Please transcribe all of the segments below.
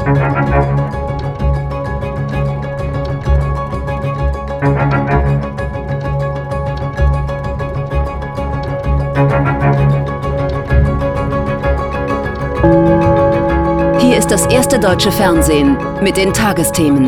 Hier ist das erste deutsche Fernsehen mit den Tagesthemen.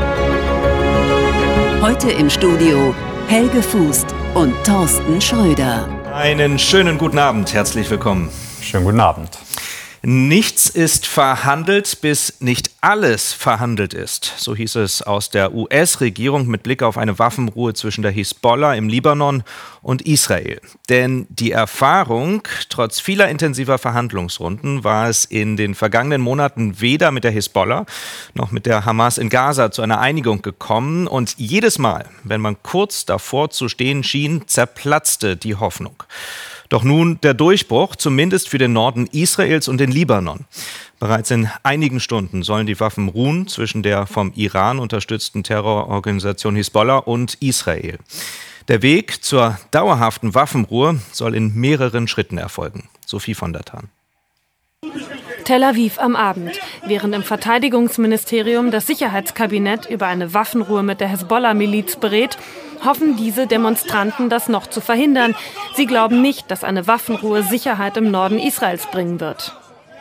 Heute im Studio Helge Fußt und Thorsten Schröder. Einen schönen guten Abend, herzlich willkommen. Schönen guten Abend. Nichts ist verhandelt, bis nicht alles verhandelt ist. So hieß es aus der US-Regierung mit Blick auf eine Waffenruhe zwischen der Hisbollah im Libanon und Israel. Denn die Erfahrung, trotz vieler intensiver Verhandlungsrunden, war es in den vergangenen Monaten weder mit der Hisbollah noch mit der Hamas in Gaza zu einer Einigung gekommen. Und jedes Mal, wenn man kurz davor zu stehen schien, zerplatzte die Hoffnung. Doch nun der Durchbruch, zumindest für den Norden Israels und den Libanon. Bereits in einigen Stunden sollen die Waffen ruhen zwischen der vom Iran unterstützten Terrororganisation Hisbollah und Israel. Der Weg zur dauerhaften Waffenruhe soll in mehreren Schritten erfolgen. Sophie von der Tann. Tel Aviv am Abend, während im Verteidigungsministerium das Sicherheitskabinett über eine Waffenruhe mit der Hisbollah-Miliz berät, hoffen diese Demonstranten, das noch zu verhindern. Sie glauben nicht, dass eine Waffenruhe Sicherheit im Norden Israels bringen wird.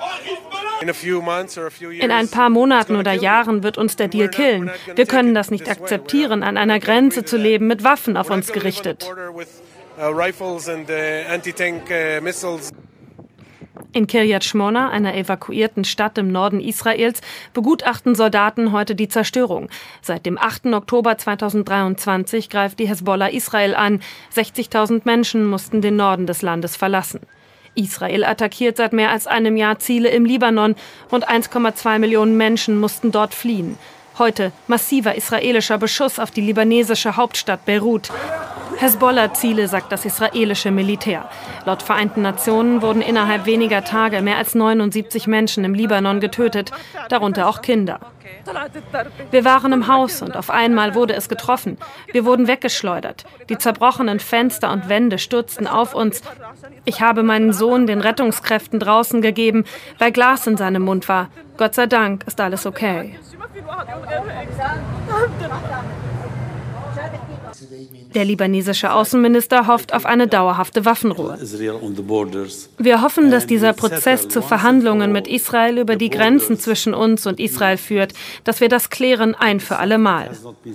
In ein paar Monaten oder Jahren wird uns der Deal killen. Wir können das nicht akzeptieren, an einer Grenze zu leben mit Waffen auf uns gerichtet. In Kiryat Shmona, einer evakuierten Stadt im Norden Israels, begutachten Soldaten heute die Zerstörung. Seit dem 8. Oktober 2023 greift die Hisbollah Israel an. 60.000 Menschen mussten den Norden des Landes verlassen. Israel attackiert seit mehr als einem Jahr Ziele im Libanon. Rund 1,2 Millionen Menschen mussten dort fliehen. Heute massiver israelischer Beschuss auf die libanesische Hauptstadt Beirut. Hisbollah-Ziele, sagt das israelische Militär. Laut Vereinten Nationen wurden innerhalb weniger Tage mehr als 79 Menschen im Libanon getötet, darunter auch Kinder. Wir waren im Haus und auf einmal wurde es getroffen. Wir wurden weggeschleudert. Die zerbrochenen Fenster und Wände stürzten auf uns. Ich habe meinen Sohn den Rettungskräften draußen gegeben, weil Glas in seinem Mund war. Gott sei Dank ist alles okay. Der libanesische Außenminister hofft auf eine dauerhafte Waffenruhe. Wir hoffen, dass dieser Prozess zu Verhandlungen mit Israel über die Grenzen zwischen uns und Israel führt, dass wir das klären ein für alle Mal.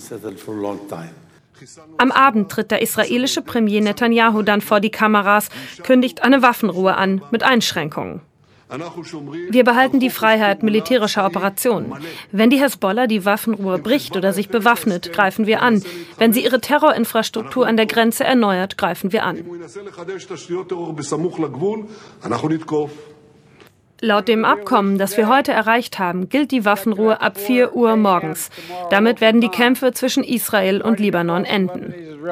Am Abend tritt der israelische Premier Netanyahu dann vor die Kameras, kündigt eine Waffenruhe an, mit Einschränkungen. Wir behalten die Freiheit militärischer Operationen. Wenn die Hisbollah die Waffenruhe bricht oder sich bewaffnet, greifen wir an. Wenn sie ihre Terrorinfrastruktur an der Grenze erneuert, greifen wir an. Laut dem Abkommen, das wir heute erreicht haben, gilt die Waffenruhe ab 4 Uhr morgens. Damit werden die Kämpfe zwischen Israel und Libanon enden.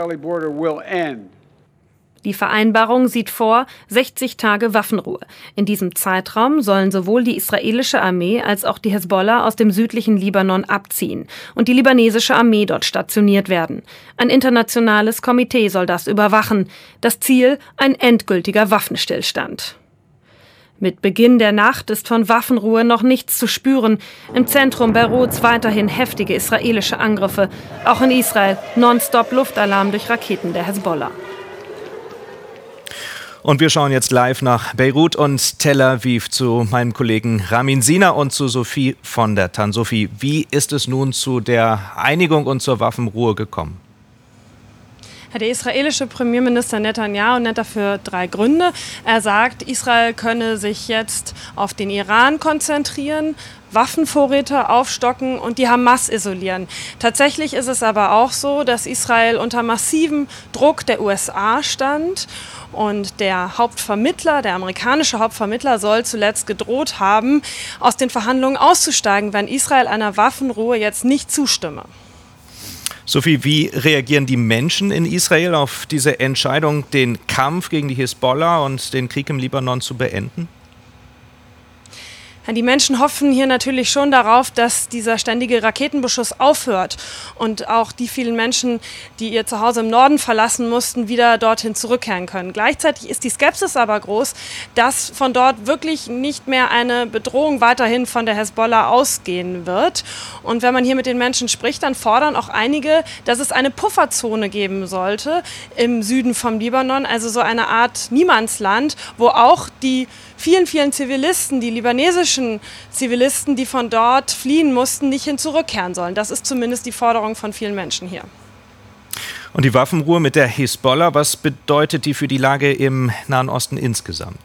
Die Vereinbarung sieht vor 60 Tage Waffenruhe. In diesem Zeitraum sollen sowohl die israelische Armee als auch die Hisbollah aus dem südlichen Libanon abziehen und die libanesische Armee dort stationiert werden. Ein internationales Komitee soll das überwachen. Das Ziel: ein endgültiger Waffenstillstand. Mit Beginn der Nacht ist von Waffenruhe noch nichts zu spüren. Im Zentrum Beiruts weiterhin heftige israelische Angriffe. Auch in Israel nonstop Luftalarm durch Raketen der Hisbollah. Und wir schauen jetzt live nach Beirut und Tel Aviv zu meinem Kollegen Ramin Sina und zu Sophie von der Tann. Sophie, wie ist es nun zu der Einigung und zur Waffenruhe gekommen? Der israelische Premierminister Netanyahu nennt dafür 3 Gründe. Er sagt, Israel könne sich jetzt auf den Iran konzentrieren, Waffenvorräte aufstocken und die Hamas isolieren. Tatsächlich ist es aber auch so, dass Israel unter massivem Druck der USA stand. Und der Hauptvermittler, der amerikanische Hauptvermittler, soll zuletzt gedroht haben, aus den Verhandlungen auszusteigen, wenn Israel einer Waffenruhe jetzt nicht zustimme. Sophie, wie reagieren die Menschen in Israel auf diese Entscheidung, den Kampf gegen die Hisbollah und den Krieg im Libanon zu beenden? Die Menschen hoffen hier natürlich schon darauf, dass dieser ständige Raketenbeschuss aufhört und auch die vielen Menschen, die ihr Zuhause im Norden verlassen mussten, wieder dorthin zurückkehren können. Gleichzeitig ist die Skepsis aber groß, dass von dort wirklich nicht mehr eine Bedrohung weiterhin von der Hezbollah ausgehen wird. Und wenn man hier mit den Menschen spricht, dann fordern auch einige, dass es eine Pufferzone geben sollte im Süden vom Libanon, also so eine Art Niemandsland, wo auch die vielen Zivilisten, die libanesischen Zivilisten, die von dort fliehen mussten, nicht hin zurückkehren sollen. Das ist zumindest die Forderung von vielen Menschen hier. Und die Waffenruhe mit der Hisbollah, was bedeutet die für die Lage im Nahen Osten insgesamt?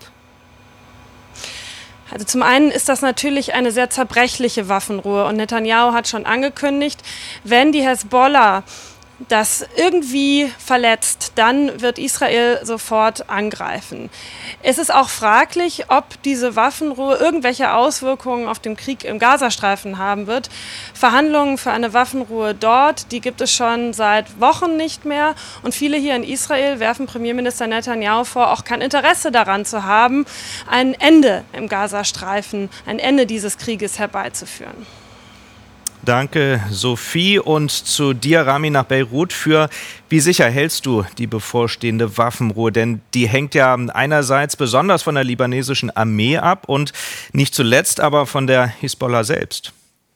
Also zum einen ist das natürlich eine sehr zerbrechliche Waffenruhe und Netanyahu hat schon angekündigt, wenn die Hezbollah das irgendwie verletzt, dann wird Israel sofort angreifen. Es ist auch fraglich, ob diese Waffenruhe irgendwelche Auswirkungen auf den Krieg im Gazastreifen haben wird. Verhandlungen für eine Waffenruhe dort, die gibt es schon seit Wochen nicht mehr. Und viele hier in Israel werfen Premierminister Netanyahu vor, auch kein Interesse daran zu haben, ein Ende im Gazastreifen, ein Ende dieses Krieges herbeizuführen. Danke, Sophie. Und zu dir, Rami, nach Beirut. Wie sicher hältst du die bevorstehende Waffenruhe? Denn die hängt ja einerseits besonders von der libanesischen Armee ab und nicht zuletzt aber von der Hisbollah selbst.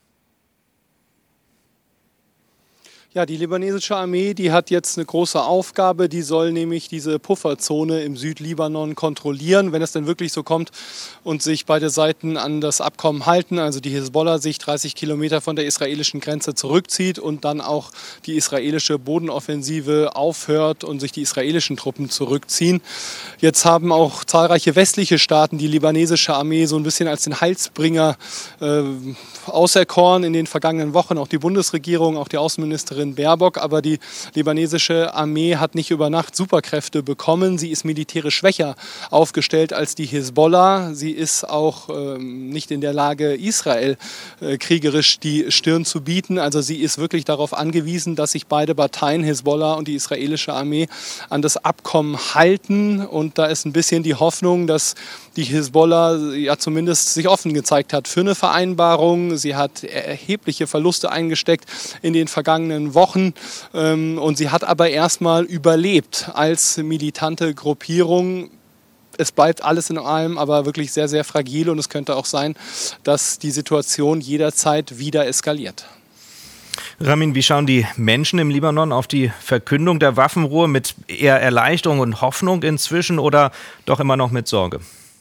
Ja, die libanesische Armee, die hat jetzt eine große Aufgabe. Die soll nämlich diese Pufferzone im Südlibanon kontrollieren, wenn es denn wirklich so kommt und sich beide Seiten an das Abkommen halten. Also die Hisbollah sich 30 Kilometer von der israelischen Grenze zurückzieht und dann auch die israelische Bodenoffensive aufhört und sich die israelischen Truppen zurückziehen. Jetzt haben auch zahlreiche westliche Staaten die libanesische Armee so ein bisschen als den Heilsbringer auserkoren in den vergangenen Wochen. Auch die Bundesregierung, auch die Außenministerin Baerbock, aber die libanesische Armee hat nicht über Nacht Superkräfte bekommen. Sie ist militärisch schwächer aufgestellt als die Hisbollah. Sie ist auch nicht in der Lage, Israel kriegerisch die Stirn zu bieten. Also sie ist wirklich darauf angewiesen, dass sich beide Parteien, Hisbollah und die israelische Armee, an das Abkommen halten. Und da ist ein bisschen die Hoffnung, dass die Hisbollah ja zumindest sich offen gezeigt hat für eine Vereinbarung. Sie hat erhebliche Verluste eingesteckt in den vergangenen Wochen und sie hat aber erstmal überlebt als militante Gruppierung. Es bleibt alles in allem aber wirklich sehr, sehr fragil und es könnte auch sein, dass die Situation jederzeit wieder eskaliert. Ramin, wie schauen die Menschen im Libanon auf die Verkündung der Waffenruhe? Mit eher Erleichterung und Hoffnung inzwischen oder doch immer noch mit Sorge?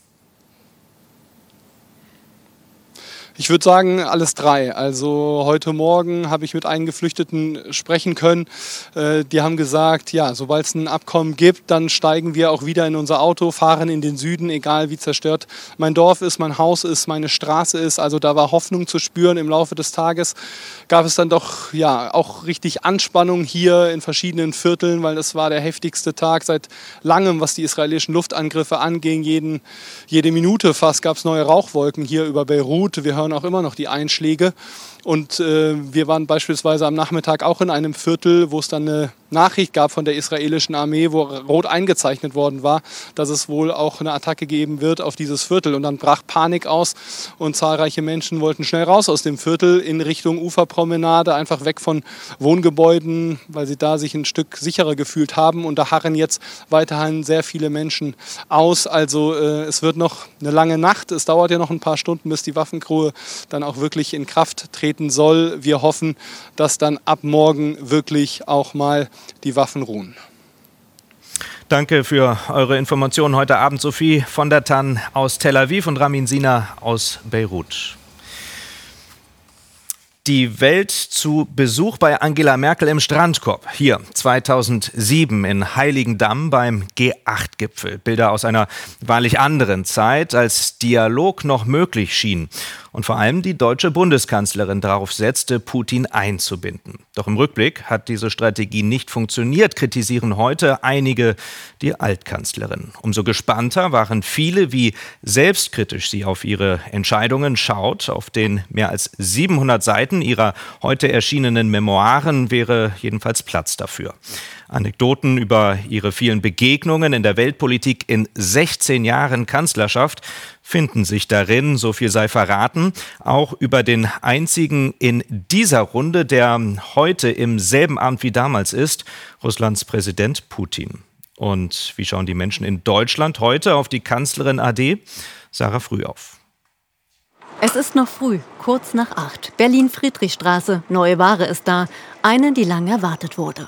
Ich würde sagen, alles drei. Also heute Morgen habe ich mit einigen Geflüchteten sprechen können. Die haben gesagt, ja, sobald es ein Abkommen gibt, dann steigen wir auch wieder in unser Auto, fahren in den Süden, egal wie zerstört mein Dorf ist, mein Haus ist, meine Straße ist. Also da war Hoffnung zu spüren. Im Laufe des Tages gab es dann doch ja auch richtig Anspannung hier in verschiedenen Vierteln, weil das war der heftigste Tag seit langem, was die israelischen Luftangriffe anging. Jede Minute fast gab es neue Rauchwolken hier über Beirut. Wir hören auch immer noch die Einschläge. Und wir waren beispielsweise am Nachmittag auch in einem Viertel, wo es dann eine Nachricht gab von der israelischen Armee, wo rot eingezeichnet worden war, dass es wohl auch eine Attacke geben wird auf dieses Viertel. Und dann brach Panik aus und zahlreiche Menschen wollten schnell raus aus dem Viertel in Richtung Uferpromenade, einfach weg von Wohngebäuden, weil sie da sich ein Stück sicherer gefühlt haben. Und da harren jetzt weiterhin sehr viele Menschen aus. Also es wird noch eine lange Nacht. Es dauert ja noch ein paar Stunden, bis die Waffenruhe dann auch wirklich in Kraft treten soll. Wir hoffen, dass dann ab morgen wirklich auch mal die Waffen ruhen. Danke für eure Informationen heute Abend, Sophie von der Tann aus Tel Aviv und Ramin Sina aus Beirut. Die Welt zu Besuch bei Angela Merkel im Strandkorb. Hier 2007 in Heiligendamm beim G8-Gipfel. Bilder aus einer wahrlich anderen Zeit, als Dialog noch möglich schien. Und vor allem die deutsche Bundeskanzlerin darauf setzte, Putin einzubinden. Doch im Rückblick hat diese Strategie nicht funktioniert, kritisieren heute einige die Altkanzlerin. Umso gespannter waren viele, wie selbstkritisch sie auf ihre Entscheidungen schaut. Auf den mehr als 700 Seiten Seiten ihrer heute erschienenen Memoiren wäre jedenfalls Platz dafür. Anekdoten über ihre vielen Begegnungen in der Weltpolitik in 16 Jahren Kanzlerschaft finden sich darin, so viel sei verraten, auch über den einzigen in dieser Runde, der heute im selben Amt wie damals ist, Russlands Präsident Putin. Und wie schauen die Menschen in Deutschland heute auf die Kanzlerin AD? Sarah Frühauf. Es ist noch früh, kurz nach 8. Berlin-Friedrichstraße, Neue Ware ist da. Eine, die lange erwartet wurde.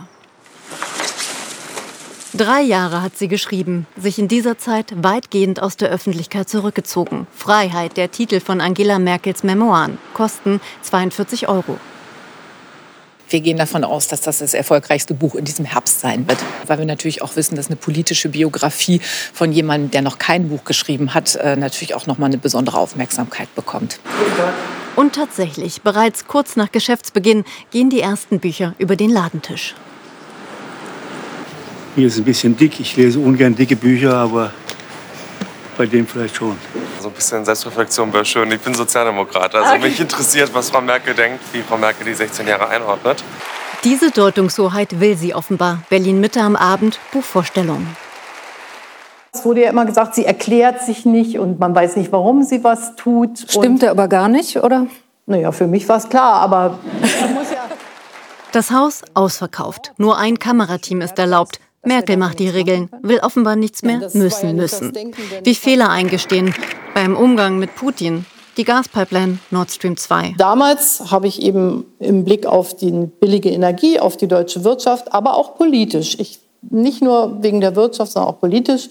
3 Jahre hat sie geschrieben, sich in dieser Zeit weitgehend aus der Öffentlichkeit zurückgezogen. Freiheit, der Titel von Angela Merkels Memoiren, kosten 42 €. Wir gehen davon aus, dass das erfolgreichste Buch in diesem Herbst sein wird, weil wir natürlich auch wissen, dass eine politische Biografie von jemandem, der noch kein Buch geschrieben hat, natürlich auch noch mal eine besondere Aufmerksamkeit bekommt. Und tatsächlich, bereits kurz nach Geschäftsbeginn gehen die ersten Bücher über den Ladentisch. Mir ist ein bisschen dick. Ich lese ungern dicke Bücher, aber bei dem vielleicht schon. So ein bisschen Selbstreflexion wäre schön. Ich bin Sozialdemokrat. Also mich interessiert, was Frau Merkel denkt, wie Frau Merkel die 16 Jahre einordnet. Diese Deutungshoheit will sie offenbar. Berlin-Mitte am Abend, Buchvorstellung. Es wurde ja immer gesagt, sie erklärt sich nicht und man weiß nicht, warum sie was tut. Stimmte aber gar nicht, oder? Naja, für mich war es klar, aber man muss ja... Das Haus ausverkauft. Nur ein Kamerateam ist erlaubt. Merkel macht die Regeln, will offenbar nichts mehr müssen. Wie Fehler eingestehen beim Umgang mit Putin. Die Gaspipeline Nord Stream 2. Damals habe ich eben im Blick auf die billige Energie, auf die deutsche Wirtschaft, aber auch politisch, nicht nur wegen der Wirtschaft, sondern auch politisch,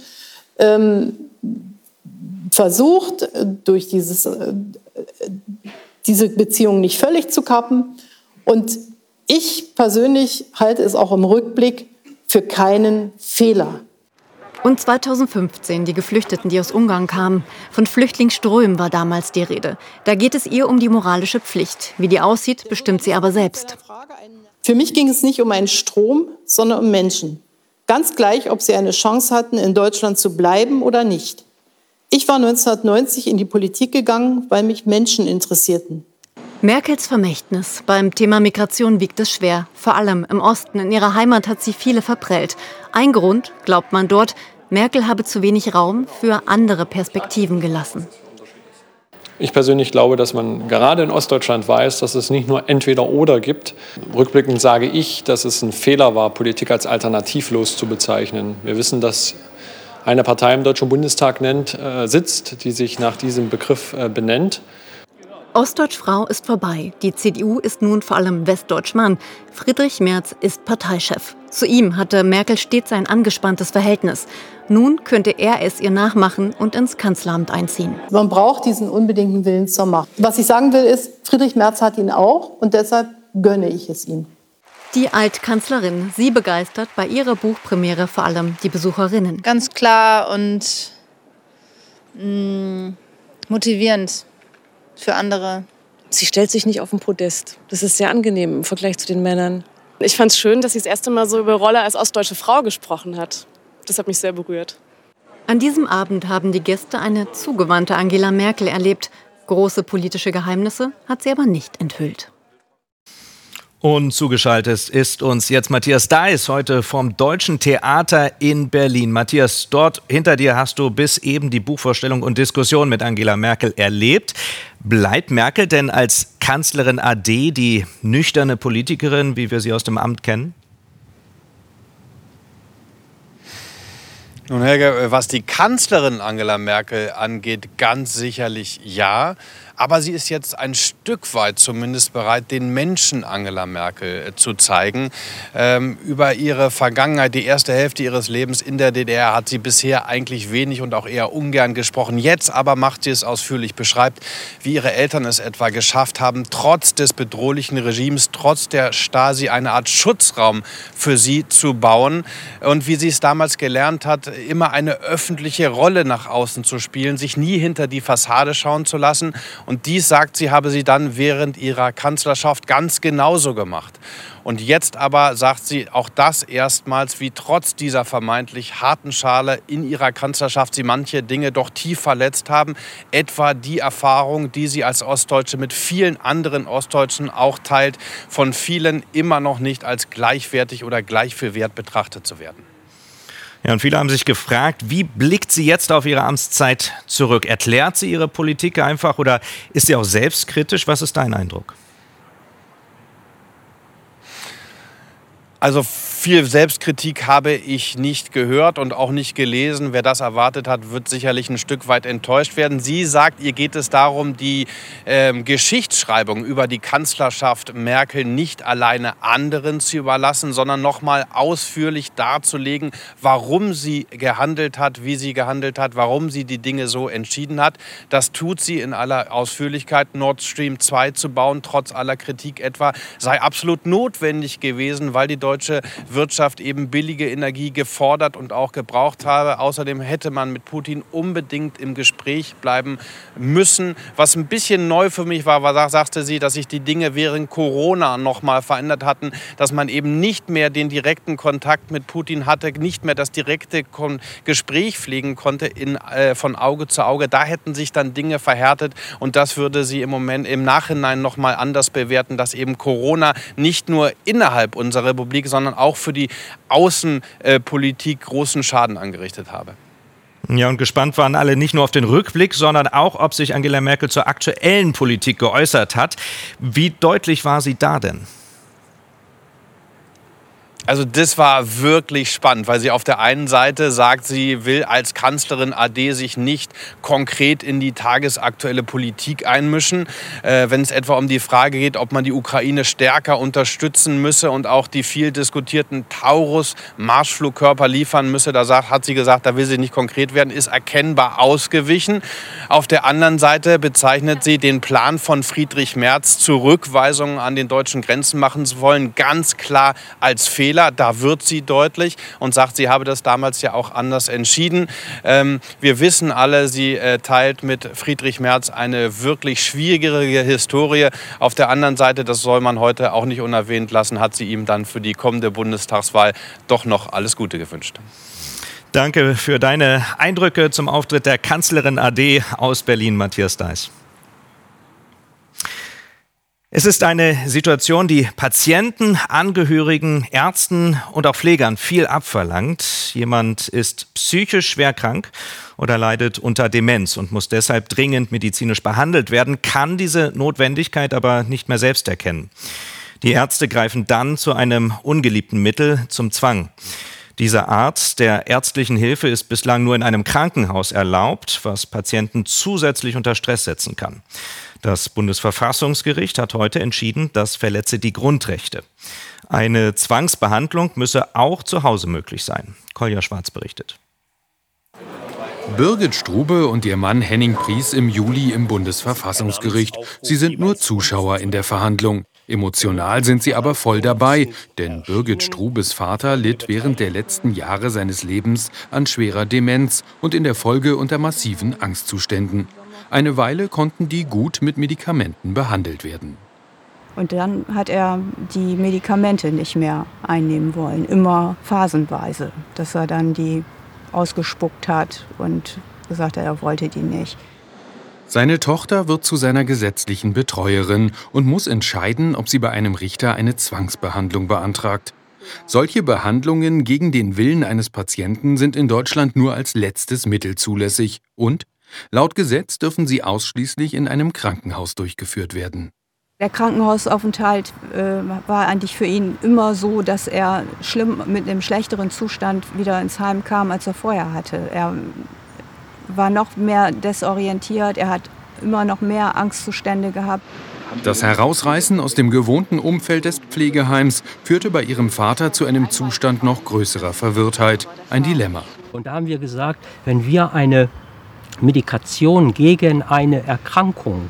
versucht, durch diese Beziehung nicht völlig zu kappen. Und ich persönlich halte es auch im Rückblick für keinen Fehler. Und 2015 die Geflüchteten, die aus Ungarn kamen. Von Flüchtlingsströmen war damals die Rede. Da geht es ihr um die moralische Pflicht. Wie die aussieht, bestimmt sie aber selbst. Für mich ging es nicht um einen Strom, sondern um Menschen. Ganz gleich, ob sie eine Chance hatten, in Deutschland zu bleiben oder nicht. Ich war 1990 in die Politik gegangen, weil mich Menschen interessierten. Merkels Vermächtnis. Beim Thema Migration wiegt es schwer. Vor allem im Osten, in ihrer Heimat, hat sie viele verprellt. Ein Grund, glaubt man dort, Merkel habe zu wenig Raum für andere Perspektiven gelassen. Ich persönlich glaube, dass man gerade in Ostdeutschland weiß, dass es nicht nur Entweder-Oder gibt. Rückblickend sage ich, dass es ein Fehler war, Politik als alternativlos zu bezeichnen. Wir wissen, dass eine Partei im Deutschen Bundestag sitzt, die sich nach diesem Begriff benennt. Ostdeutsch-Frau ist vorbei. Die CDU ist nun vor allem Westdeutsch-Mann. Friedrich Merz ist Parteichef. Zu ihm hatte Merkel stets ein angespanntes Verhältnis. Nun könnte er es ihr nachmachen und ins Kanzleramt einziehen. Man braucht diesen unbedingten Willen zur Macht. Was ich sagen will, ist, Friedrich Merz hat ihn auch und deshalb gönne ich es ihm. Die Altkanzlerin, sie begeistert bei ihrer Buchpremiere vor allem die Besucherinnen. Ganz klar und motivierend für andere. Sie stellt sich nicht auf den Podest. Das ist sehr angenehm im Vergleich zu den Männern. Ich fand es schön, dass sie das erste Mal so über Rolle als ostdeutsche Frau gesprochen hat. Das hat mich sehr berührt. An diesem Abend haben die Gäste eine zugewandte Angela Merkel erlebt. Große politische Geheimnisse hat sie aber nicht enthüllt. Und zugeschaltet ist uns jetzt Matthias Deiß, heute vom Deutschen Theater in Berlin. Matthias, dort hinter dir hast du bis eben die Buchvorstellung und Diskussion mit Angela Merkel erlebt. Bleibt Merkel denn als Kanzlerin AD die nüchterne Politikerin, wie wir sie aus dem Amt kennen? Nun, Helge, was die Kanzlerin Angela Merkel angeht, ganz sicherlich ja. Aber sie ist jetzt ein Stück weit zumindest bereit, den Menschen Angela Merkel zu zeigen. Über ihre Vergangenheit, die erste Hälfte ihres Lebens in der DDR, hat sie bisher eigentlich wenig und auch eher ungern gesprochen. Jetzt aber macht sie es ausführlich, beschreibt, wie ihre Eltern es etwa geschafft haben, trotz des bedrohlichen Regimes, trotz der Stasi eine Art Schutzraum für sie zu bauen. Und wie sie es damals gelernt hat, immer eine öffentliche Rolle nach außen zu spielen, sich nie hinter die Fassade schauen zu lassen Und dies, sagt sie, habe sie dann während ihrer Kanzlerschaft ganz genauso gemacht. Und jetzt aber sagt sie auch das erstmals, wie trotz dieser vermeintlich harten Schale in ihrer Kanzlerschaft sie manche Dinge doch tief verletzt haben. Etwa die Erfahrung, die sie als Ostdeutsche mit vielen anderen Ostdeutschen auch teilt, von vielen immer noch nicht als gleichwertig oder gleich viel wert betrachtet zu werden. Ja, und viele haben sich gefragt, wie blickt sie jetzt auf ihre Amtszeit zurück? Erklärt sie ihre Politik einfach oder ist sie auch selbstkritisch? Was ist dein Eindruck? Also viel Selbstkritik habe ich nicht gehört und auch nicht gelesen. Wer das erwartet hat, wird sicherlich ein Stück weit enttäuscht werden. Sie sagt, ihr geht es darum, die Geschichtsschreibung über die Kanzlerschaft Merkel nicht alleine anderen zu überlassen, sondern nochmal ausführlich darzulegen, warum sie gehandelt hat, wie sie gehandelt hat, warum sie die Dinge so entschieden hat. Das tut sie in aller Ausführlichkeit. Nord Stream 2 zu bauen, trotz aller Kritik etwa, sei absolut notwendig gewesen, weil die deutsche Wirtschaft eben billige Energie gefordert und auch gebraucht habe. Außerdem hätte man mit Putin unbedingt im Gespräch bleiben müssen. Was ein bisschen neu für mich war, sagte sie, dass sich die Dinge während Corona noch mal verändert hatten, dass man eben nicht mehr den direkten Kontakt mit Putin hatte, nicht mehr das direkte Gespräch pflegen konnte von Auge zu Auge. Da hätten sich dann Dinge verhärtet und das würde sie im Nachhinein noch mal anders bewerten, dass eben Corona nicht nur innerhalb unserer Republik, sondern auch für die Außenpolitik großen Schaden angerichtet habe. Ja, und gespannt waren alle nicht nur auf den Rückblick, sondern auch, ob sich Angela Merkel zur aktuellen Politik geäußert hat. Wie deutlich war sie da denn? Also das war wirklich spannend, weil sie auf der einen Seite sagt, sie will als Kanzlerin AD sich nicht konkret in die tagesaktuelle Politik einmischen. Wenn es etwa um die Frage geht, ob man die Ukraine stärker unterstützen müsse und auch die viel diskutierten Taurus-Marschflugkörper liefern müsse, hat sie gesagt, da will sie nicht konkret werden, ist erkennbar ausgewichen. Auf der anderen Seite bezeichnet sie den Plan von Friedrich Merz, Zurückweisungen an den deutschen Grenzen machen zu wollen, ganz klar als Fehler. Da wird sie deutlich und sagt, sie habe das damals ja auch anders entschieden. Wir wissen alle, sie teilt mit Friedrich Merz eine wirklich schwierige Historie. Auf der anderen Seite, das soll man heute auch nicht unerwähnt lassen, hat sie ihm dann für die kommende Bundestagswahl doch noch alles Gute gewünscht. Danke für deine Eindrücke zum Auftritt der Kanzlerin AD aus Berlin, Matthias Deiß. Es ist eine Situation, die Patienten, Angehörigen, Ärzten und auch Pflegern viel abverlangt. Jemand ist psychisch schwer krank oder leidet unter Demenz und muss deshalb dringend medizinisch behandelt werden, kann diese Notwendigkeit aber nicht mehr selbst erkennen. Die Ärzte greifen dann zu einem ungeliebten Mittel, zum Zwang. Diese Art der ärztlichen Hilfe ist bislang nur in einem Krankenhaus erlaubt, was Patienten zusätzlich unter Stress setzen kann. Das Bundesverfassungsgericht hat heute entschieden, das verletze die Grundrechte. Eine Zwangsbehandlung müsse auch zu Hause möglich sein. Kolja Schwarz berichtet. Birgit Strube und ihr Mann Henning Pries im Juli im Bundesverfassungsgericht. Sie sind nur Zuschauer in der Verhandlung. Emotional sind sie aber voll dabei, denn Birgit Strubes Vater litt während der letzten Jahre seines Lebens an schwerer Demenz und in der Folge unter massiven Angstzuständen. Eine Weile konnten die gut mit Medikamenten behandelt werden. Und dann hat er die Medikamente nicht mehr einnehmen wollen, immer phasenweise, dass er dann die ausgespuckt hat und gesagt hat, er wollte die nicht. Seine Tochter wird zu seiner gesetzlichen Betreuerin und muss entscheiden, ob sie bei einem Richter eine Zwangsbehandlung beantragt. Solche Behandlungen gegen den Willen eines Patienten sind in Deutschland nur als letztes Mittel zulässig und laut Gesetz dürfen sie ausschließlich in einem Krankenhaus durchgeführt werden. Der Krankenhausaufenthalt war eigentlich für ihn immer so, dass er mit einem schlechteren Zustand wieder ins Heim kam, als er vorher hatte. Er war noch mehr desorientiert, er hat immer noch mehr Angstzustände gehabt. Das Herausreißen aus dem gewohnten Umfeld des Pflegeheims führte bei ihrem Vater zu einem Zustand noch größerer Verwirrtheit. Ein Dilemma. Und da haben wir gesagt, wenn wir eine Medikation gegen eine Erkrankung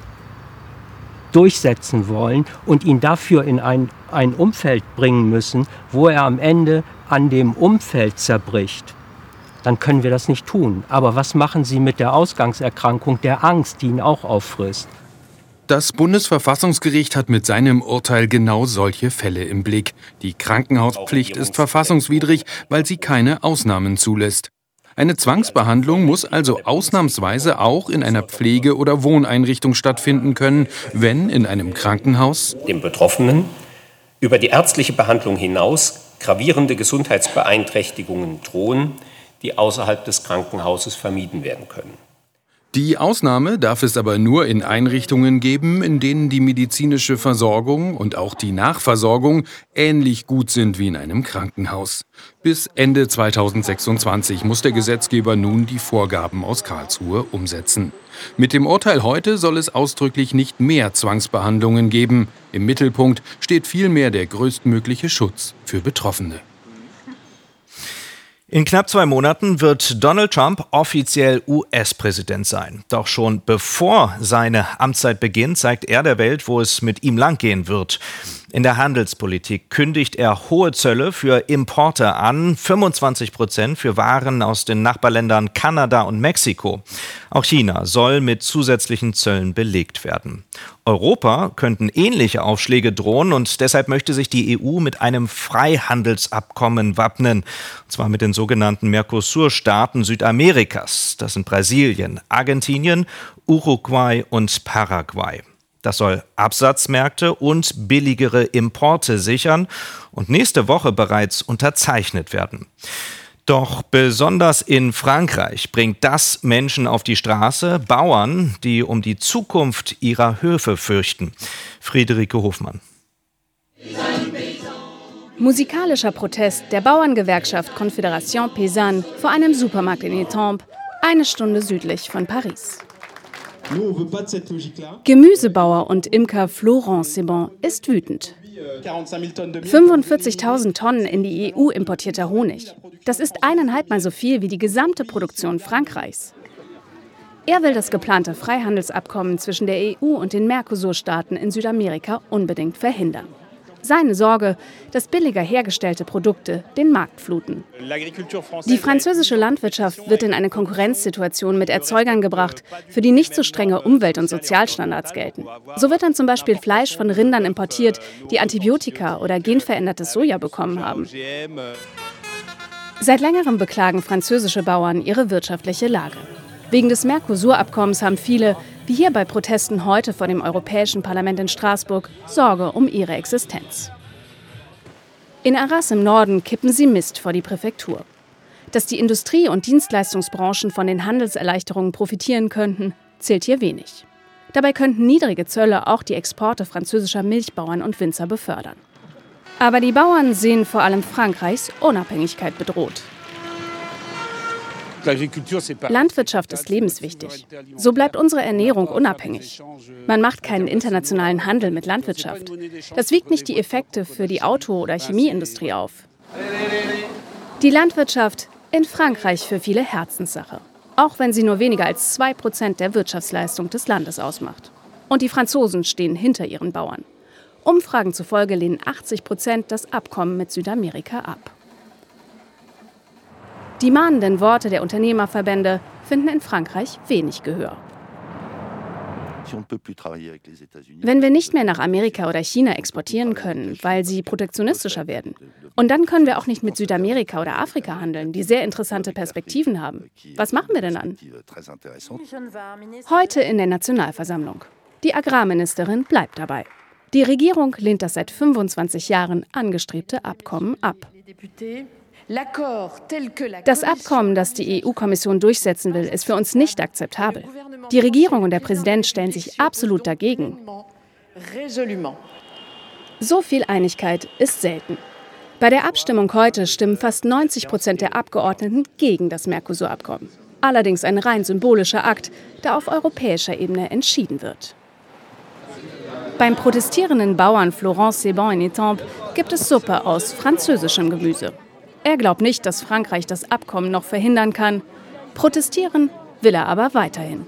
durchsetzen wollen und ihn dafür in ein Umfeld bringen müssen, wo er am Ende an dem Umfeld zerbricht, dann können wir das nicht tun. Aber was machen Sie mit der Ausgangserkrankung, der Angst, die ihn auch auffrisst? Das Bundesverfassungsgericht hat mit seinem Urteil genau solche Fälle im Blick. Die Krankenhauspflicht ist verfassungswidrig, weil sie keine Ausnahmen zulässt. Eine Zwangsbehandlung muss also ausnahmsweise auch in einer Pflege- oder Wohneinrichtung stattfinden können, wenn in einem Krankenhaus dem Betroffenen über die ärztliche Behandlung hinaus gravierende Gesundheitsbeeinträchtigungen drohen, die außerhalb des Krankenhauses vermieden werden können. Die Ausnahme darf es aber nur in Einrichtungen geben, in denen die medizinische Versorgung und auch die Nachversorgung ähnlich gut sind wie in einem Krankenhaus. Bis Ende 2026 muss der Gesetzgeber nun die Vorgaben aus Karlsruhe umsetzen. Mit dem Urteil heute soll es ausdrücklich nicht mehr Zwangsbehandlungen geben. Im Mittelpunkt steht vielmehr der größtmögliche Schutz für Betroffene. In knapp 2 Monaten wird Donald Trump offiziell US-Präsident sein. Doch schon bevor seine Amtszeit beginnt, zeigt er der Welt, wo es mit ihm langgehen wird. In der Handelspolitik kündigt er hohe Zölle für Importe an, 25% für Waren aus den Nachbarländern Kanada und Mexiko. Auch China soll mit zusätzlichen Zöllen belegt werden. Europa könnten ähnliche Aufschläge drohen und deshalb möchte sich die EU mit einem Freihandelsabkommen wappnen. Und zwar mit den sogenannten Mercosur-Staaten Südamerikas. Das sind Brasilien, Argentinien, Uruguay und Paraguay. Das soll Absatzmärkte und billigere Importe sichern und nächste Woche bereits unterzeichnet werden. Doch besonders in Frankreich bringt das Menschen auf die Straße, Bauern, die um die Zukunft ihrer Höfe fürchten. Friederike Hofmann. Musikalischer Protest der Bauerngewerkschaft Confédération Paysanne vor einem Supermarkt in Étampes, 1 Stunde südlich von Paris. Gemüsebauer und Imker Florent Sebon ist wütend. 45.000 Tonnen in die EU importierter Honig. Das ist 1,5 Mal so viel wie die gesamte Produktion Frankreichs. Er will das geplante Freihandelsabkommen zwischen der EU und den Mercosur-Staaten in Südamerika unbedingt verhindern. Seine Sorge, dass billiger hergestellte Produkte den Markt fluten. Die französische Landwirtschaft wird in eine Konkurrenzsituation mit Erzeugern gebracht, für die nicht so strenge Umwelt- und Sozialstandards gelten. So wird dann zum Beispiel Fleisch von Rindern importiert, die Antibiotika oder genverändertes Soja bekommen haben. Seit längerem beklagen französische Bauern ihre wirtschaftliche Lage. Wegen des Mercosur-Abkommens haben viele, wie hier bei Protesten heute vor dem Europäischen Parlament in Straßburg, Sorge um ihre Existenz. In Arras im Norden kippen sie Mist vor die Präfektur. Dass die Industrie- und Dienstleistungsbranchen von den Handelserleichterungen profitieren könnten, zählt hier wenig. Dabei könnten niedrige Zölle auch die Exporte französischer Milchbauern und Winzer befördern. Aber die Bauern sehen vor allem Frankreichs Unabhängigkeit bedroht. Landwirtschaft ist lebenswichtig. So bleibt unsere Ernährung unabhängig. Man macht keinen internationalen Handel mit Landwirtschaft. Das wiegt nicht die Effekte für die Auto- oder Chemieindustrie auf. Die Landwirtschaft in Frankreich für viele Herzenssache. Auch wenn sie nur weniger als 2% der Wirtschaftsleistung des Landes ausmacht. Und die Franzosen stehen hinter ihren Bauern. Umfragen zufolge lehnen 80% das Abkommen mit Südamerika ab. Die mahnenden Worte der Unternehmerverbände finden in Frankreich wenig Gehör. Wenn wir nicht mehr nach Amerika oder China exportieren können, weil sie protektionistischer werden, und dann können wir auch nicht mit Südamerika oder Afrika handeln, die sehr interessante Perspektiven haben, was machen wir denn dann? Heute in der Nationalversammlung. Die Agrarministerin bleibt dabei. Die Regierung lehnt das seit 25 Jahren angestrebte Abkommen ab. Das Abkommen, das die EU-Kommission durchsetzen will, ist für uns nicht akzeptabel. Die Regierung und der Präsident stellen sich absolut dagegen. So viel Einigkeit ist selten. Bei der Abstimmung heute stimmen fast 90% der Abgeordneten gegen das Mercosur-Abkommen. Allerdings ein rein symbolischer Akt, da auf europäischer Ebene entschieden wird. Beim protestierenden Bauern Florent Sebon in Étampes gibt es Suppe aus französischem Gemüse. Er glaubt nicht, dass Frankreich das Abkommen noch verhindern kann. Protestieren will er aber weiterhin.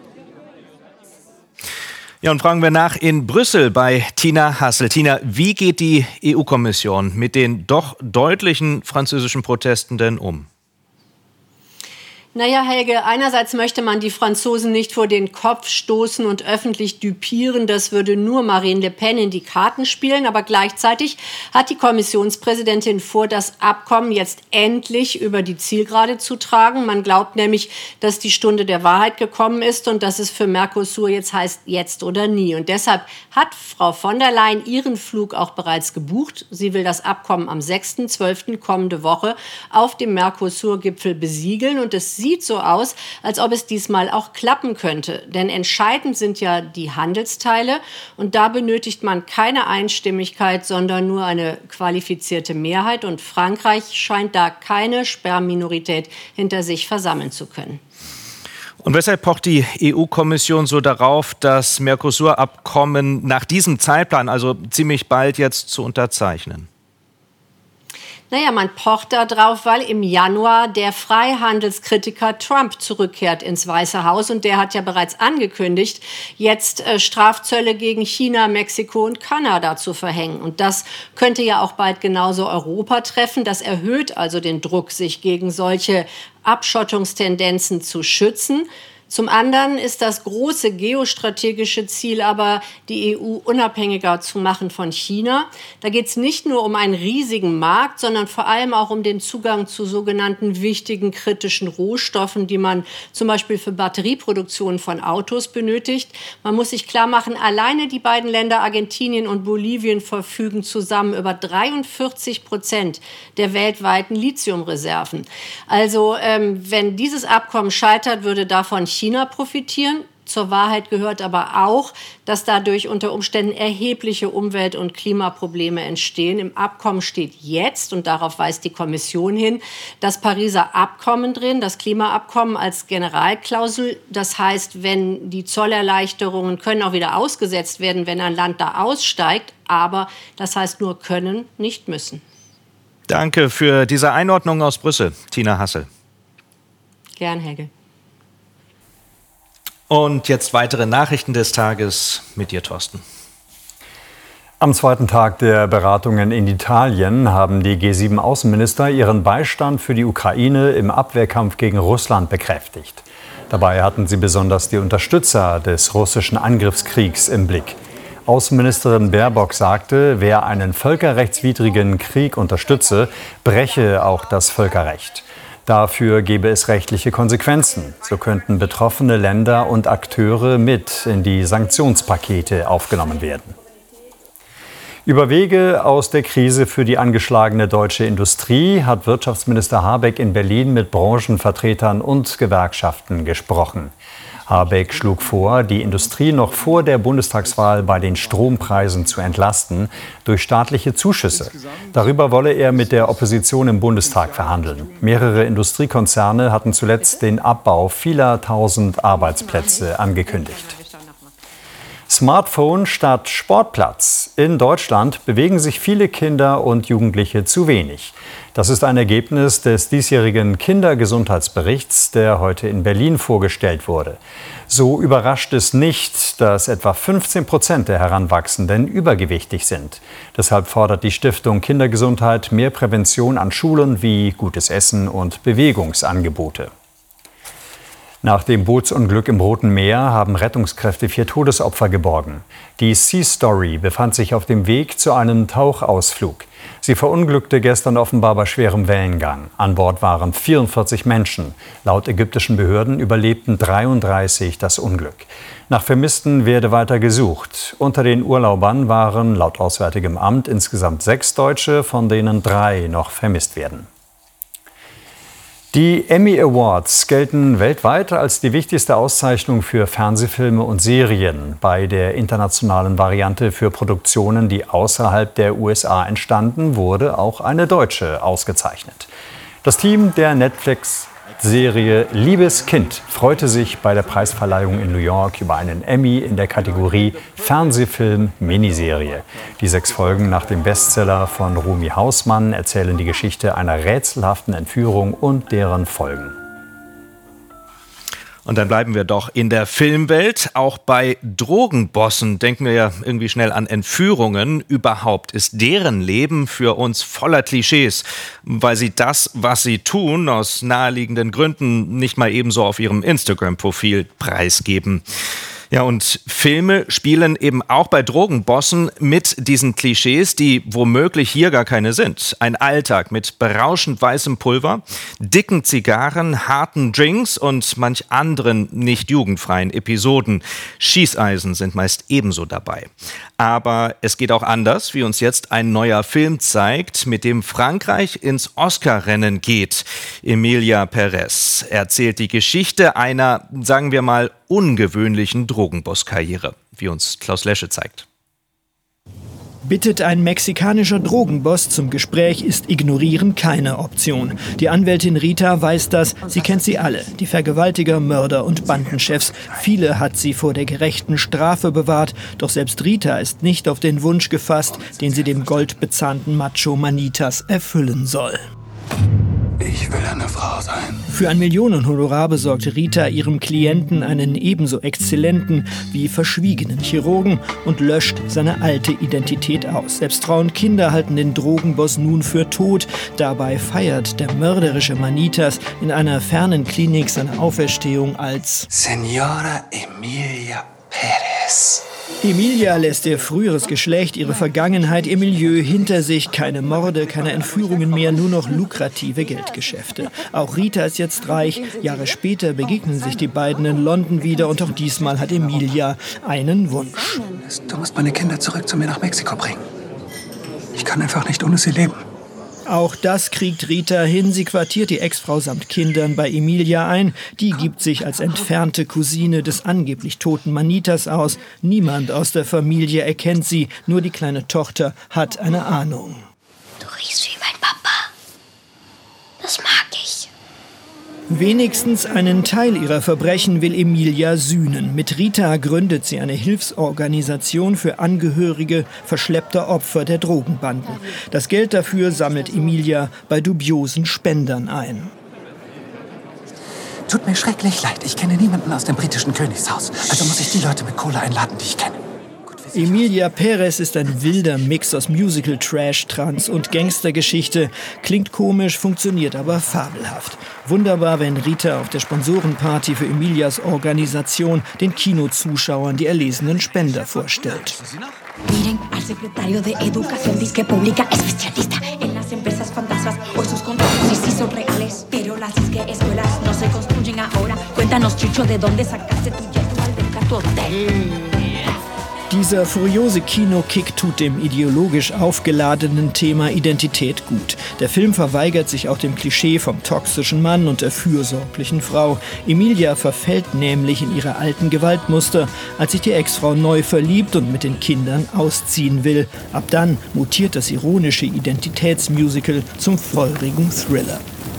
Ja, und fragen wir nach in Brüssel bei Tina Hassel. Tina, wie geht die EU-Kommission mit den doch deutlichen französischen Protesten denn um? Naja, Helge, einerseits möchte man die Franzosen nicht vor den Kopf stoßen und öffentlich düpieren. Das würde nur Marine Le Pen in die Karten spielen. Aber gleichzeitig hat die Kommissionspräsidentin vor, das Abkommen jetzt endlich über die Zielgerade zu tragen. Man glaubt nämlich, dass die Stunde der Wahrheit gekommen ist und dass es für Mercosur jetzt heißt, jetzt oder nie. Und deshalb hat Frau von der Leyen ihren Flug auch bereits gebucht. Sie will das Abkommen am 6.12. kommende Woche auf dem Mercosur-Gipfel besiegeln. Und es sieht so aus, als ob es diesmal auch klappen könnte. Denn entscheidend sind ja die Handelsteile. Und da benötigt man keine Einstimmigkeit, sondern nur eine qualifizierte Mehrheit. Und Frankreich scheint da keine Sperrminorität hinter sich versammeln zu können. Und weshalb pocht die EU-Kommission so darauf, das Mercosur-Abkommen nach diesem Zeitplan, also ziemlich bald jetzt, zu unterzeichnen? Naja, man pocht da drauf, weil im Januar der Freihandelskritiker Trump zurückkehrt ins Weiße Haus. Und der hat ja bereits angekündigt, jetzt Strafzölle gegen China, Mexiko und Kanada zu verhängen. Und das könnte ja auch bald genauso Europa treffen. Das erhöht also den Druck, sich gegen solche Abschottungstendenzen zu schützen. Zum anderen ist das große geostrategische Ziel aber, die EU unabhängiger zu machen von China. Da geht es nicht nur um einen riesigen Markt, sondern vor allem auch um den Zugang zu sogenannten wichtigen kritischen Rohstoffen, die man zum Beispiel für Batterieproduktion von Autos benötigt. Man muss sich klar machen, alleine die beiden Länder Argentinien und Bolivien verfügen zusammen über 43% der weltweiten Lithiumreserven. Also wenn dieses Abkommen scheitert, würde davon China profitieren. Zur Wahrheit gehört aber auch, dass dadurch unter Umständen erhebliche Umwelt- und Klimaprobleme entstehen. Im Abkommen steht jetzt, und darauf weist die Kommission hin, das Pariser Abkommen drin, das Klimaabkommen als Generalklausel. Das heißt, wenn die Zollerleichterungen können auch wieder ausgesetzt werden, wenn ein Land da aussteigt. Aber das heißt nur können, nicht müssen. Danke für diese Einordnung aus Brüssel, Tina Hassel. Gern, Helge. Und jetzt weitere Nachrichten des Tages mit dir, Thorsten. Am zweiten Tag der Beratungen in Italien haben die G7-Außenminister ihren Beistand für die Ukraine im Abwehrkampf gegen Russland bekräftigt. Dabei hatten sie besonders die Unterstützer des russischen Angriffskriegs im Blick. Außenministerin Baerbock sagte, wer einen völkerrechtswidrigen Krieg unterstütze, breche auch das Völkerrecht. Dafür gebe es rechtliche Konsequenzen. So könnten betroffene Länder und Akteure mit in die Sanktionspakete aufgenommen werden. Über Wege aus der Krise für die angeschlagene deutsche Industrie hat Wirtschaftsminister Habeck in Berlin mit Branchenvertretern und Gewerkschaften gesprochen. Habeck schlug vor, die Industrie noch vor der Bundestagswahl bei den Strompreisen zu entlasten durch staatliche Zuschüsse. Darüber wolle er mit der Opposition im Bundestag verhandeln. Mehrere Industriekonzerne hatten zuletzt den Abbau vieler tausend Arbeitsplätze angekündigt. Smartphone statt Sportplatz. In Deutschland bewegen sich viele Kinder und Jugendliche zu wenig. Das ist ein Ergebnis des diesjährigen Kindergesundheitsberichts, der heute in Berlin vorgestellt wurde. So überrascht es nicht, dass etwa 15% der Heranwachsenden übergewichtig sind. Deshalb fordert die Stiftung Kindergesundheit mehr Prävention an Schulen wie gutes Essen und Bewegungsangebote. Nach dem Bootsunglück im Roten Meer haben Rettungskräfte 4 Todesopfer geborgen. Die Sea Story befand sich auf dem Weg zu einem Tauchausflug. Sie verunglückte gestern offenbar bei schwerem Wellengang. An Bord waren 44 Menschen. Laut ägyptischen Behörden überlebten 33 das Unglück. Nach Vermissten werde weiter gesucht. Unter den Urlaubern waren laut Auswärtigem Amt insgesamt 6 Deutsche, von denen 3 noch vermisst werden. Die Emmy Awards gelten weltweit als die wichtigste Auszeichnung für Fernsehfilme und Serien. Bei der internationalen Variante für Produktionen, die außerhalb der USA entstanden, wurde auch eine deutsche ausgezeichnet. Das Team der Netflix-Serie Liebes Kind freute sich bei der Preisverleihung in New York über einen Emmy in der Kategorie Fernsehfilm-Miniserie. Die 6 Folgen nach dem Bestseller von Romy Hausmann erzählen die Geschichte einer rätselhaften Entführung und deren Folgen. Und dann bleiben wir doch in der Filmwelt. Auch bei Drogenbossen denken wir ja irgendwie schnell an Entführungen. Überhaupt ist deren Leben für uns voller Klischees, weil sie das, was sie tun, aus naheliegenden Gründen nicht mal ebenso auf ihrem Instagram-Profil preisgeben. Ja, und Filme spielen eben auch bei Drogenbossen mit diesen Klischees, die womöglich hier gar keine sind. Ein Alltag mit berauschend weißem Pulver, dicken Zigarren, harten Drinks und manch anderen nicht jugendfreien Episoden. Schießeisen sind meist ebenso dabei. Aber es geht auch anders, wie uns jetzt ein neuer Film zeigt, mit dem Frankreich ins Oscar-Rennen geht. Emilia Pérez erzählt die Geschichte einer, sagen wir mal, ungewöhnlichen Drogenboss-Karriere, wie uns Klaus Lesche zeigt. Bittet ein mexikanischer Drogenboss zum Gespräch, ist Ignorieren keine Option. Die Anwältin Rita weiß das, sie kennt sie alle, die Vergewaltiger, Mörder und Bandenchefs. Viele hat sie vor der gerechten Strafe bewahrt, doch selbst Rita ist nicht auf den Wunsch gefasst, den sie dem goldbezahnten Macho Manitas erfüllen soll. Ich will eine Frau sein. Für ein Millionenhonorar besorgt Rita ihrem Klienten einen ebenso exzellenten wie verschwiegenen Chirurgen und löscht seine alte Identität aus. Selbst Frau und Kinder halten den Drogenboss nun für tot. Dabei feiert der mörderische Manitas in einer fernen Klinik seine Auferstehung als Señora Emilia Pérez. Emilia lässt ihr früheres Geschlecht, ihre Vergangenheit, ihr Milieu hinter sich. Keine Morde, keine Entführungen mehr, nur noch lukrative Geldgeschäfte. Auch Rita ist jetzt reich. Jahre später begegnen sich die beiden in London wieder und auch diesmal hat Emilia einen Wunsch. Du musst meine Kinder zurück zu mir nach Mexiko bringen. Ich kann einfach nicht ohne sie leben. Auch das kriegt Rita hin. Sie quartiert die Ex-Frau samt Kindern bei Emilia ein. Die gibt sich als entfernte Cousine des angeblich toten Manitas aus. Niemand aus der Familie erkennt sie. Nur die kleine Tochter hat eine Ahnung. Du riechst wie mein Papa. Das mag ich. Wenigstens einen Teil ihrer Verbrechen will Emilia sühnen. Mit Rita gründet sie eine Hilfsorganisation für Angehörige verschleppter Opfer der Drogenbanden. Das Geld dafür sammelt Emilia bei dubiosen Spendern ein. Tut mir schrecklich leid, ich kenne niemanden aus dem britischen Königshaus. Also muss ich die Leute mit Kohle einladen, die ich kenne. Emilia Pérez ist ein wilder Mix aus Musical, Trash, Trans und Gangstergeschichte. Klingt komisch, funktioniert aber fabelhaft. Wunderbar, wenn Rita auf der Sponsorenparty für Emilias Organisation den Kinozuschauern die erlesenen Spender vorstellt. Miren al secretario de Educación disque pública especialista en las empresas fantasmas. Hoy sus contratos sí son reales, pero las disque escuelas no se construyen ahora. Cuéntanos, Chicho, de dónde sacaste tu jet o alberca tu hotel. Dieser furiose Kinokick tut dem ideologisch aufgeladenen Thema Identität gut. Der Film verweigert sich auch dem Klischee vom toxischen Mann und der fürsorglichen Frau. Emilia verfällt nämlich in ihre alten Gewaltmuster, als sich die Ex-Frau neu verliebt und mit den Kindern ausziehen will. Ab dann mutiert das ironische Identitätsmusical zum feurigen Thriller.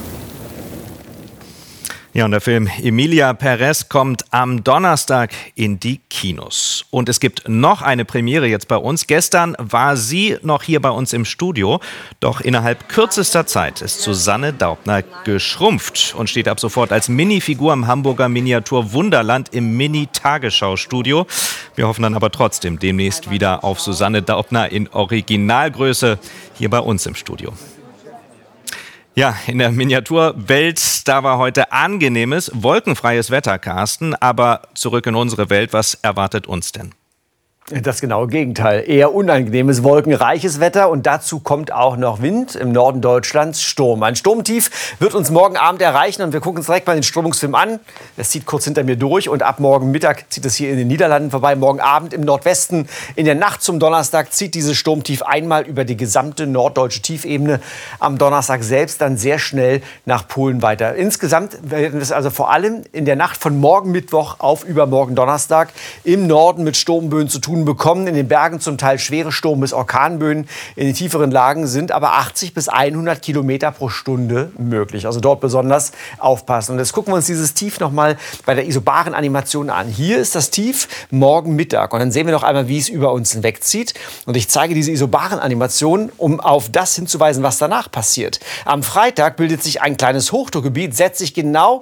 Ja, und der Film Emilia Pérez kommt am Donnerstag in die Kinos. Und es gibt noch eine Premiere jetzt bei uns. Gestern war sie noch hier bei uns im Studio. Doch innerhalb kürzester Zeit ist Susanne Daubner geschrumpft und steht ab sofort als Minifigur im Hamburger Miniatur Wunderland im Mini-Tagesschau-Studio. Wir hoffen dann aber trotzdem demnächst wieder auf Susanne Daubner in Originalgröße hier bei uns im Studio. Ja, in der Miniaturwelt, da war heute angenehmes, wolkenfreies Wetter, Carsten. Aber zurück in unsere Welt, was erwartet uns denn? Das genaue Gegenteil. Eher unangenehmes, wolkenreiches Wetter und dazu kommt auch noch Wind im Norden Deutschlands, Sturm. Ein Sturmtief wird uns morgen Abend erreichen und wir gucken uns direkt mal den Strömungsfilm an. Das zieht kurz hinter mir durch und ab morgen Mittag zieht es hier in den Niederlanden vorbei. Morgen Abend im Nordwesten. In der Nacht zum Donnerstag zieht dieses Sturmtief einmal über die gesamte norddeutsche Tiefebene. Am Donnerstag selbst dann sehr schnell nach Polen weiter. Insgesamt werden es also vor allem in der Nacht von morgen Mittwoch auf übermorgen Donnerstag im Norden mit Sturmböen zu tun bekommen. In den Bergen zum Teil schwere Sturm- bis Orkanböen. In den tieferen Lagen sind aber 80 bis 100 Kilometer pro Stunde möglich. Also dort besonders aufpassen. Und jetzt gucken wir uns dieses Tief noch mal bei der isobaren Animation an. Hier ist das Tief morgen Mittag. Und dann sehen wir noch einmal, wie es über uns hinwegzieht. Und ich zeige diese isobaren Animation, um auf das hinzuweisen, was danach passiert. Am Freitag bildet sich ein kleines Hochdruckgebiet, setzt sich genau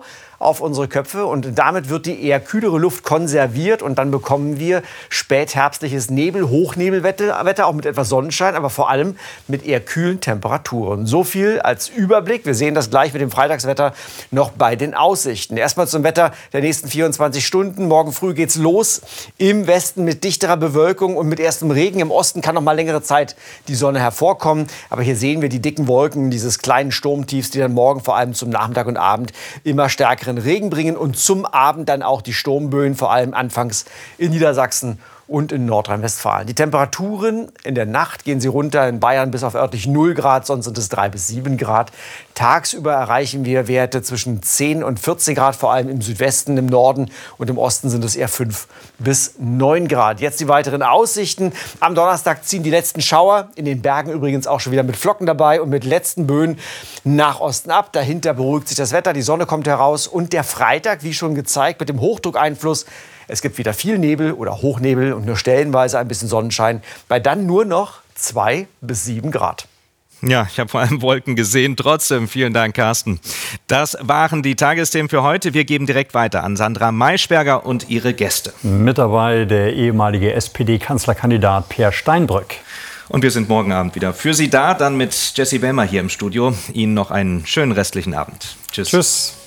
auf unsere Köpfe und damit wird die eher kühlere Luft konserviert und dann bekommen wir spätherbstliches Hochnebelwetter, auch mit etwas Sonnenschein, aber vor allem mit eher kühlen Temperaturen. So viel als Überblick. Wir sehen das gleich mit dem Freitagswetter noch bei den Aussichten. Erstmal zum Wetter der nächsten 24 Stunden. Morgen früh geht's los. Im Westen mit dichterer Bewölkung und mit erstem Regen. Im Osten kann noch mal längere Zeit die Sonne hervorkommen. Aber hier sehen wir die dicken Wolken dieses kleinen Sturmtiefs, die dann morgen vor allem zum Nachmittag und Abend immer stärkeren Regen bringen und zum Abend dann auch die Sturmböen, vor allem anfangs in Niedersachsen und in Nordrhein-Westfalen. Die Temperaturen in der Nacht gehen sie runter, in Bayern bis auf örtlich 0 Grad, sonst sind es 3 bis 7 Grad. Tagsüber erreichen wir Werte zwischen 10 und 14 Grad, vor allem im Südwesten, im Norden und im Osten sind es eher 5 bis 9 Grad. Jetzt die weiteren Aussichten. Am Donnerstag ziehen die letzten Schauer, in den Bergen übrigens auch schon wieder mit Flocken dabei und mit letzten Böen nach Osten ab. Dahinter beruhigt sich das Wetter, die Sonne kommt heraus und der Freitag, wie schon gezeigt, mit dem Hochdruckeinfluss. Es gibt wieder viel Nebel oder Hochnebel und nur stellenweise ein bisschen Sonnenschein, bei dann nur noch 2 bis 7 Grad. Ja, ich habe vor allem Wolken gesehen. Trotzdem vielen Dank, Carsten. Das waren die Tagesthemen für heute. Wir geben direkt weiter an Sandra Maischberger und ihre Gäste. Mit dabei der ehemalige SPD-Kanzlerkandidat Peer Steinbrück. Und wir sind morgen Abend wieder für Sie da, dann mit Jessie Wellmer hier im Studio. Ihnen noch einen schönen restlichen Abend. Tschüss. Tschüss.